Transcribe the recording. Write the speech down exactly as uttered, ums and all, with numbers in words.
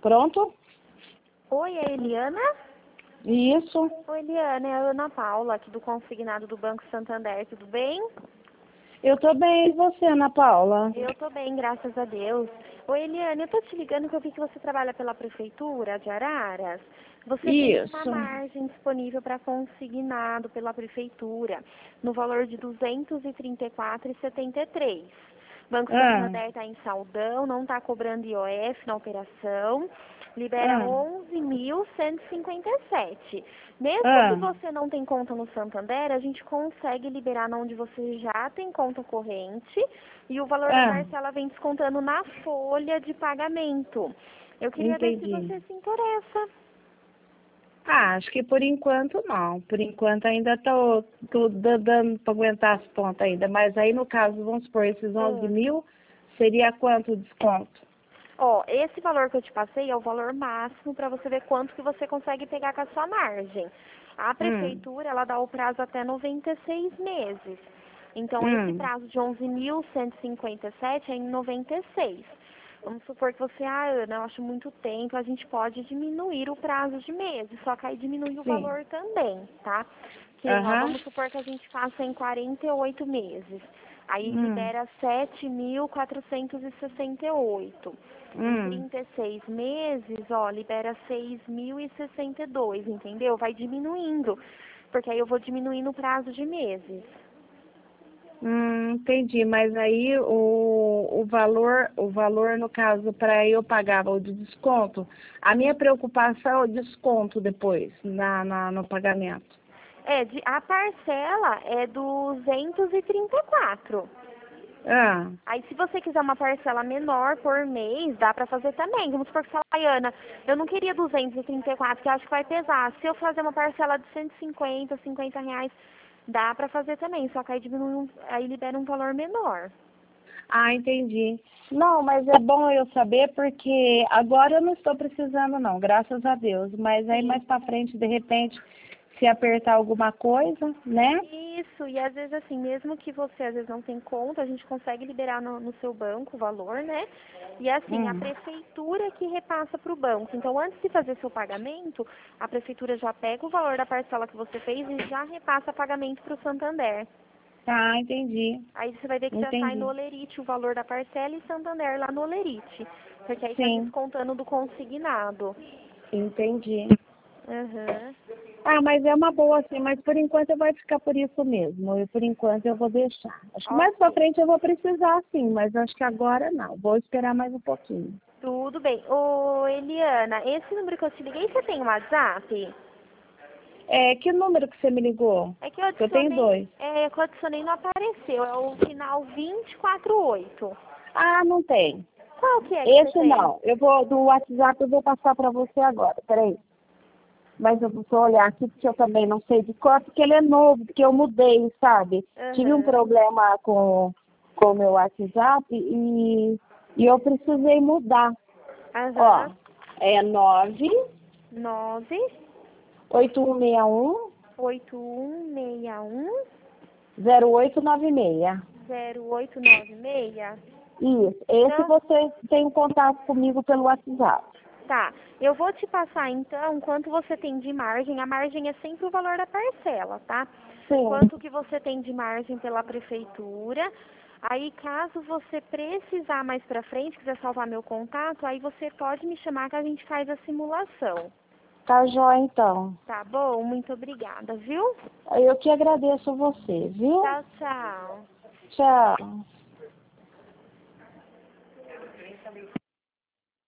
Pronto? Oi, é a Eliana? Isso. Oi, Eliana, é a Ana Paula, aqui do Consignado do Banco Santander, tudo bem? Eu tô bem, e você, Ana Paula? Eu tô bem, graças a Deus. Oi, Eliana, eu tô te ligando que eu vi que você trabalha pela Prefeitura de Araras. Você tem uma Isso. margem disponível para consignado pela Prefeitura, no valor de duzentos e trinta e quatro reais e setenta e três centavos. O Banco Ah, Santander está em saldão, não está cobrando I O F na operação, libera ah, onze mil cento e cinquenta e sete. Mesmo que ah, você não tem conta no Santander, a gente consegue liberar na onde você já tem conta corrente e o valor da ah, parcela vem descontando na folha de pagamento. Eu queria ver se entendi. você se interessa. Ah, acho que por enquanto não. Por enquanto ainda tô, tô da- dando para aguentar as pontas ainda. Mas aí no caso, vamos supor, esses onze Hum. mil, seria quanto o desconto? Ó, esse valor que eu te passei é o valor máximo para você ver quanto que você consegue pegar com a sua margem. A Hum, prefeitura, ela dá o prazo até noventa e seis meses. Então, esse hum, prazo de onze mil cento e cinquenta e sete é em noventa e seis. Vamos supor que você, ah, Ana, eu acho muito tempo, a gente pode diminuir o prazo de meses, só que aí diminui o sim. valor também, tá? Que nem, ó, Aham. vamos supor que a gente faça em quarenta e oito meses. Aí Hum, libera sete mil quatrocentos e sessenta e oito. Em hum. trinta e seis meses, ó, libera seis mil e sessenta e dois, entendeu? Vai diminuindo, porque aí eu vou diminuindo o prazo de meses. Hum, entendi, mas aí o, o valor, o valor no caso para eu pagar o de desconto, a minha preocupação é o desconto depois na, na no pagamento. É, de, a parcela é duzentos e trinta e quatro. Ah, Aí, se você quiser uma parcela menor por mês, dá pra fazer também. Vamos supor que você fala, "Ai, Ana, eu não queria duzentos e trinta e quatro, que eu acho que vai pesar. Se eu fazer uma parcela de cento e cinquenta, cinquenta reais, dá pra fazer também. Só que aí diminui, um, aí libera um valor menor. ah, entendi. Não, mas é bom eu saber porque agora eu não estou precisando não, graças a Deus. Mas aí Sim. mais para frente, de repente, se apertar alguma coisa, né? Isso, e às vezes assim, mesmo que você às vezes não tem conta, a gente consegue liberar no, no seu banco o valor, né? E assim, a Hum. prefeitura que repassa para o banco. Então, antes de fazer seu pagamento, a prefeitura já pega o valor da parcela que você fez e já repassa pagamento para o Santander. Ah, entendi. Aí você vai ver que já sai no Entendi. Olerite o valor da parcela e Santander lá no Olerite. Porque aí está Sim, descontando do consignado. entendi. Aham. Ah, mas é uma boa sim, mas por enquanto vai ficar por isso mesmo. E por enquanto eu vou deixar. Acho que mais pra Ok. frente eu vou precisar sim, mas acho que agora não. Vou esperar mais um pouquinho. Tudo bem. Ô, Eliana, esse número que eu te liguei, você tem um WhatsApp? É, que número que você me ligou? É que eu Que eu tenho adicionei, dois. é que eu adicionei e não apareceu. É o final dois quatro oito. Ah, não tem. Qual que é que você Esse tem? não. Eu vou do WhatsApp eu vou passar para você agora. Peraí. Mas eu vou olhar aqui porque eu também não sei de cor, porque ele é novo, porque eu mudei, sabe? Tive um Aham. problema com com o meu WhatsApp e, e eu precisei mudar. Ó, Aham. é nove nove oito um seis um oito um seis um zero oito nove seis. zero oito nove seis. Isso. Esse Não, você tem um contato comigo pelo WhatsApp. tá. Eu vou te passar então quanto você tem de margem. A margem é sempre o valor da parcela, tá? Sim. Quanto que você tem de margem pela prefeitura. Aí, caso você precisar mais pra frente, quiser salvar meu contato, aí você pode me chamar que a gente faz a simulação. Tá jóia, então. Tá bom? Muito obrigada, viu? Eu que agradeço você, viu? Tchau, tchau. Tchau.